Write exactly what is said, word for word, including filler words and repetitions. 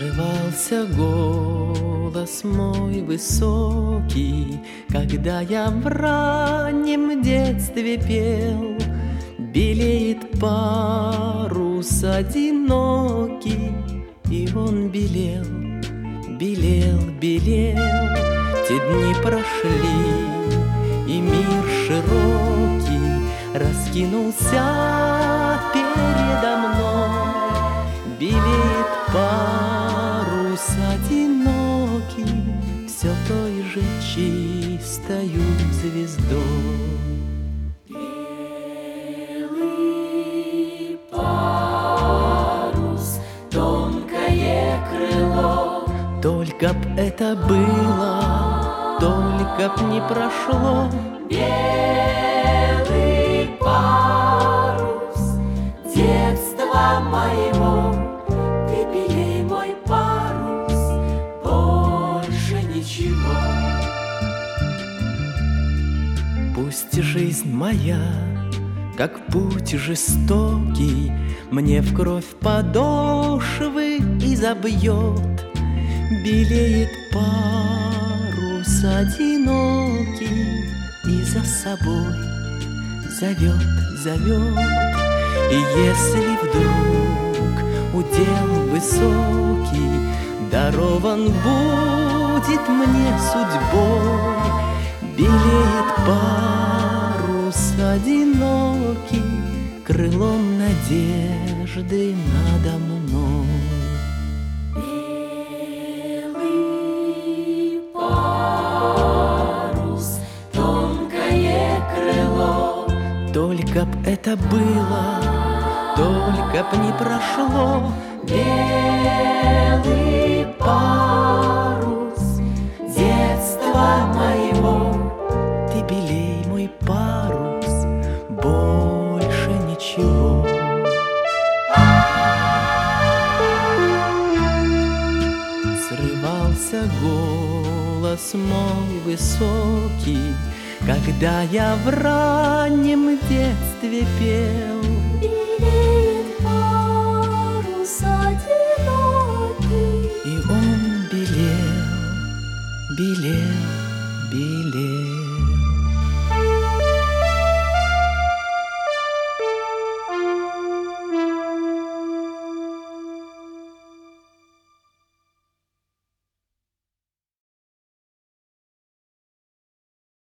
Срывался голос мой высокий, когда я в раннем детстве пел. Белеет парус одинокий, и он белел, белел, белел. Те дни прошли, и мир широкий раскинулся передо мной. Белеет парус одинокий, все той же чистою звездой. Белый парус, тонкое крыло. Только б это было, только б не прошло. Белый парус детства моего. Ты белей мой парус, больше ничего. Пусть жизнь моя, как путь жестокий, мне в кровь подошвы изобьет. Белеет парус одинокий и за собой зовет, зовет. И если вдруг удел высокий дарован будет мне судьбой, белеет парус одинокий крылом надежды надо мной. Белый парус, тонкое крыло. Только б это было, только б не прошло. Белый парус детства моего. Ты белей мой парус, больше ничего. Срывался голос мой высокий, когда я в раннем детстве пел.